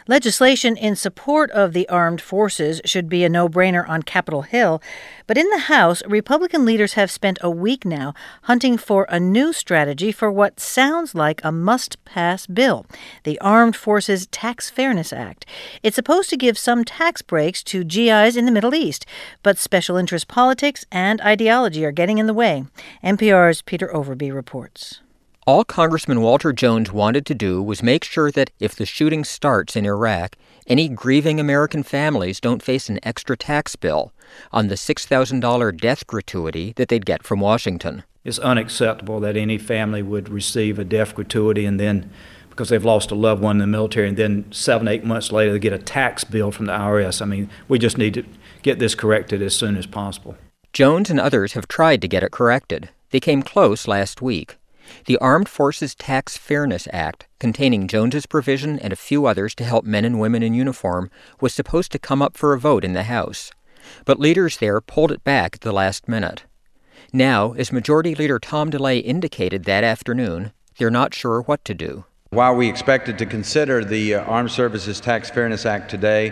Legislation in support of the armed forces should be a no-brainer on Capitol Hill, but in the House, Republican leaders have spent a week now hunting for a new strategy for what sounds like a must-pass bill, the Armed Forces Tax Fairness Act. It's supposed to give some tax breaks to GIs in the Middle East, but special interest politics and ideology are getting in the way. NPR's Peter Overby reports. All Congressman Walter Jones wanted to do was make sure that if the shooting starts in Iraq, any grieving American families don't face an extra tax bill on the $6,000 death gratuity that they'd get from Washington. It's unacceptable that any family would receive a death gratuity and then, because they've lost a loved one in the military, and then 7-8 months later they get a tax bill from the IRS. I mean, we just need to get this corrected as soon as possible. Jones and others have tried to get it corrected. They came close last week. The Armed Forces Tax Fairness Act, containing Jones's provision and a few others to help men and women in uniform, was supposed to come up for a vote in the House. But leaders there pulled it back at the last minute. Now, as Majority Leader Tom DeLay indicated that afternoon, they're not sure what to do. While we expected to consider the Armed Services Tax Fairness Act today,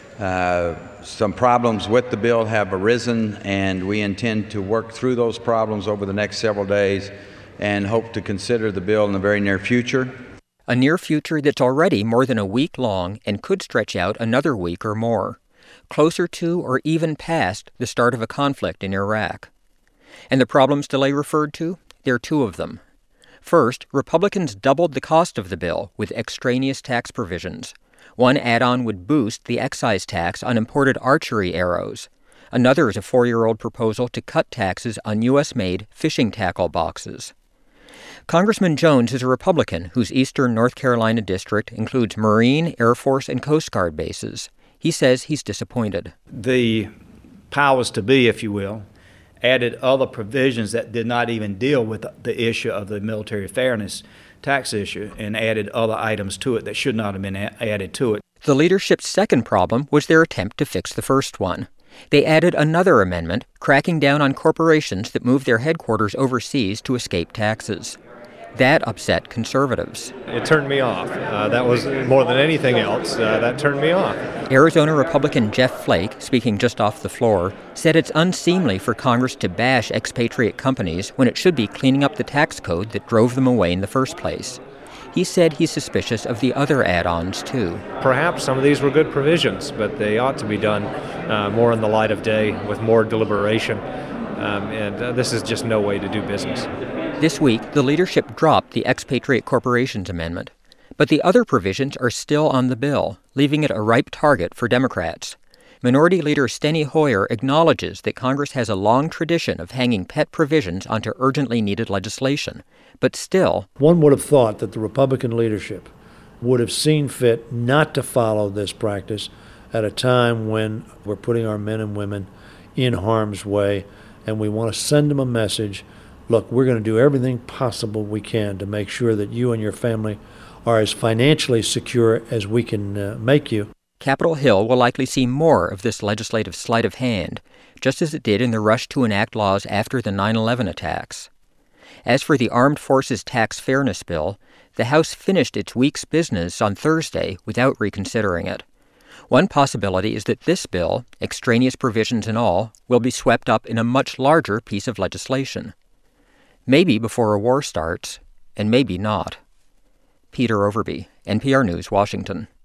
some problems with the bill have arisen, and we intend to work through those problems over the next several days and hope to consider the bill in the very near future. A near future that's already more than a week long and could stretch out another week or more, closer to or even past the start of a conflict in Iraq. And the problems DeLay referred to? There are two of them. First, Republicans doubled the cost of the bill with extraneous tax provisions. One add-on would boost the excise tax on imported archery arrows. Another is a 4-year-old proposal to cut taxes on U.S.-made fishing tackle boxes. Congressman Jones is a Republican whose eastern North Carolina district includes Marine, Air Force, and Coast Guard bases. He says he's disappointed. The powers to be, if you will, added other provisions that did not even deal with the issue of the military fairness tax issue and added other items to it that should not have been added to it. The leadership's second problem was their attempt to fix the first one. They added another amendment cracking down on corporations that move their headquarters overseas to escape taxes. That upset conservatives. It turned me off. That was more than anything else. That turned me off. Arizona Republican Jeff Flake, speaking just off the floor, said it's unseemly for Congress to bash expatriate companies when it should be cleaning up the tax code that drove them away in the first place. He said he's suspicious of the other add-ons, too. Perhaps some of these were good provisions, but they ought to be done more in the light of day with more deliberation. And this is just no way to do business. This week, the leadership dropped the Expatriate Corporations Amendment. But the other provisions are still on the bill, leaving it a ripe target for Democrats. Minority Leader Steny Hoyer acknowledges that Congress has a long tradition of hanging pet provisions onto urgently needed legislation. But still, one would have thought that the Republican leadership would have seen fit not to follow this practice at a time when we're putting our men and women in harm's way, and we want to send them a message. Look, we're going to do everything possible we can to make sure that you and your family are as financially secure as we can make you. Capitol Hill will likely see more of this legislative sleight of hand, just as it did in the rush to enact laws after the 9/11 attacks. As for the Armed Forces Tax Fairness Bill, the House finished its week's business on Thursday without reconsidering it. One possibility is that this bill, extraneous provisions and all, will be swept up in a much larger piece of legislation. Maybe before a war starts, and maybe not. Peter Overby, NPR News, Washington.